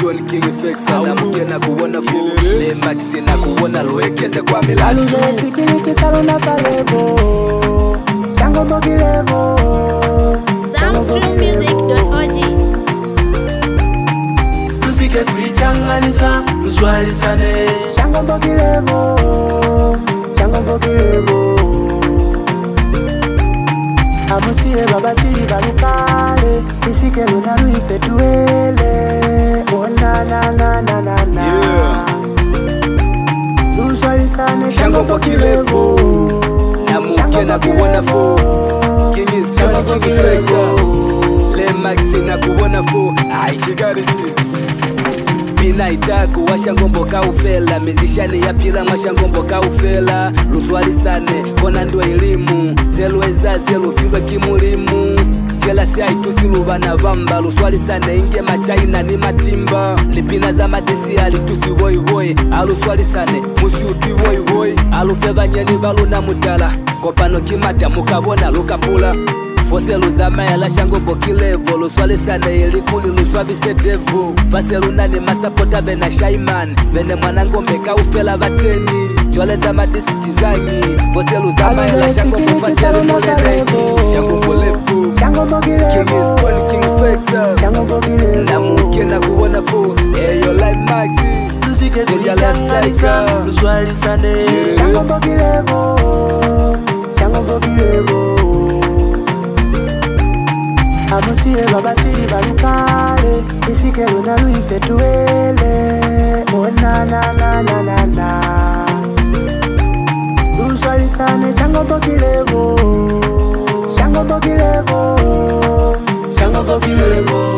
Stone King Effects na mke na kuona fu Le Maxi na kuona luekeze kwa milani Alube sikiliki salona palevo Shango Bogilevo Zamstrummusic.org Tusike kuichanganisa tuswalisane Shango Bogilevo Shango Bogilevo Amusire baba siri balukale Isike luna luife tuele Oh na na na na na na Luswalisane Shango Bogilevo na mke na kuona fu King Stone King Effects Le Maxi na kuona fu Aichigarishi Bina itaku washangombo kaufela Mizishani ya pila mwashangombo kaufela Luswali sane kona ndo elimu Zelu eza zelu fiwe kimulimu Jela si haitusilu bana bamba Luswali sane inge machaina ni matimba Lipina za madisi alitusi voi voi Aluswali sane musi utui voi voi Alufeva nyeni valu na mutala Kopano kimata mukabona lukapula Fose luzama ya la Shango Bogilevo Luswali sane ilikuli luswabi sedevu Fase lunani masapota vena shaiman Vene mwanangombe kaufela vateni Jwale za madisiki zanyi Fose luzama ya la Shango Bofase lumolenengi Shango Bolevu Shango Bogilevo King Stone King Effects Shango Bogilevo na mke na kuona fu Eyo Live Maxi Tusike kuichanganisa tuswalisane Shango Bogilevo Shango Bogilevo Amusire baba siri balukale Isike luna luife tuele Oh na na na na na na Luswalisane Shango Bogilevo Shango Bogilevo Shango Bogilevo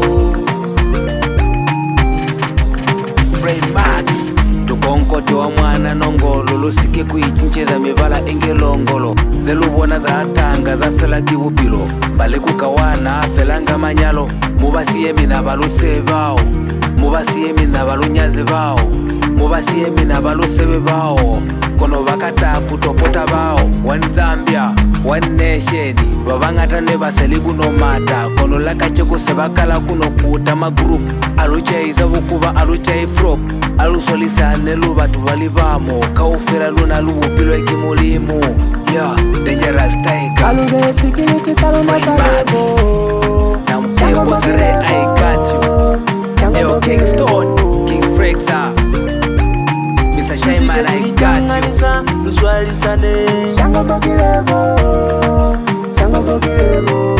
Ray Max Tukonkote wa mwana nongolo Lusike kuichincheza mivala engelongolo Zelubona za atanga za fela kibupilo Bale kukawana felanga manyalo Mubasiye mina baluse bao Mubasiye mina balunyaze bao Mubasiye mina balusebe bao Kono bakata kutopota bao One Zambia, one nation Babangata neba selibu no mata Kono lakache kusebakala kuno kuta magroup Aluchai zabukuba aluchai frop Alusolisane luba tuvalivamo Kaufera luna lubu pilwe kimulimu Yeah, Dangerous Tiger Alube sikiliki salona palevo Na mkebo zire I got you Yo King Stone, King Frexa Mr. Shaiman I got you tuswalisane Shango Bogilevo Shango Bogilevo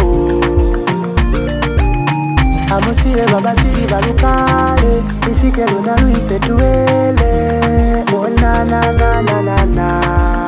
Amusire baba siri balukale Isike luna luife tuele Oh na na na na na na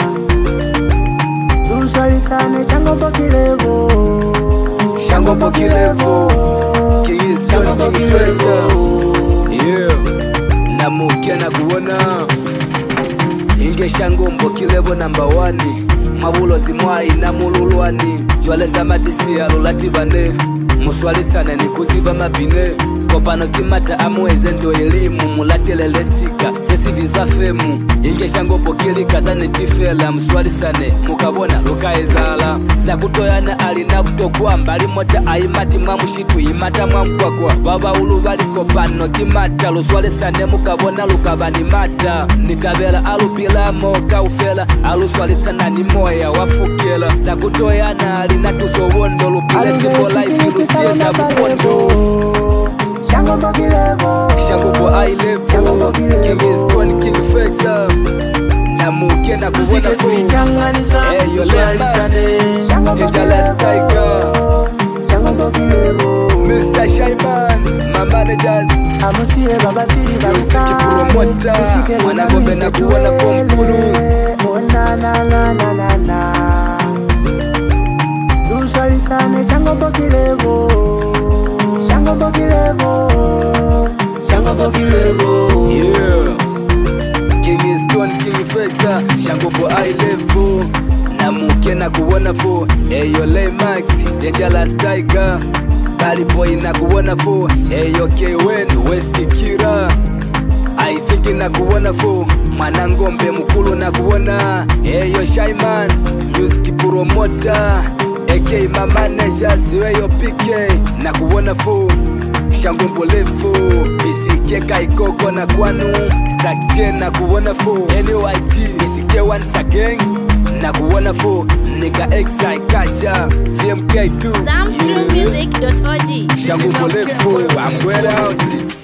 Luswalisane Shango Bogilevo Shango Bogilevo King Stone King Effects Yeah na mke na kuona Inge Shango Bogilevo number 1 Mabulo zimwai na mululwani Jwale za madisi ya lulati bane Muswali sana ni kuziba mabine Kopano kimata amweze ndo elimu Mulatelele sika sesi vizwa femu Inge Shango Bogili kazane tifela Muswali sane mukabona luka ezala Za kutoyana alina kutokwa mbali mota aimati mwamushitu imata mwamkwakwa Baba ulu bali kopano kimata Luswali sane mukabona lukabani mata Nitabela alupila moka ufela Aluswali sana ni moya wafukela Za kutoyana alina tusowondo Lupile sipo life ilusie za bukondo Shango Bogilevo Shango Bo I level King Stone King Effects na mke na kuona Tusike fu kuichanganisa Eyo tuswalisane Dangerous Tiger Shango Bogilevo Mr. Shaiman My managers Amusire baba siri balukale Promota Mwanagombe na kuona fu mkulu Oh na na na na na na Luswalisane Shango Bogilevo Shango Bogilevo Shango Bogilevo Yeah King Stone King Effects Shango Bo I level na mke na kuona fu Eyo Live Maxi Dangerous Tiger Bali boy na kuona fu Eyo K-Wen West Kira I think na kuona fu Mwanangombe mkulu na kuona Eyo Shaiman Music Promoter AK my manager siweyo PK na kuona fu Shango mbolefu Isike kaikoko na kwanu Sakje na kuona fo NYG Isike once again na kuona fo Nigga XI kaja VMK2 Zamstrumusic.org. Shango mbolefu I'm well out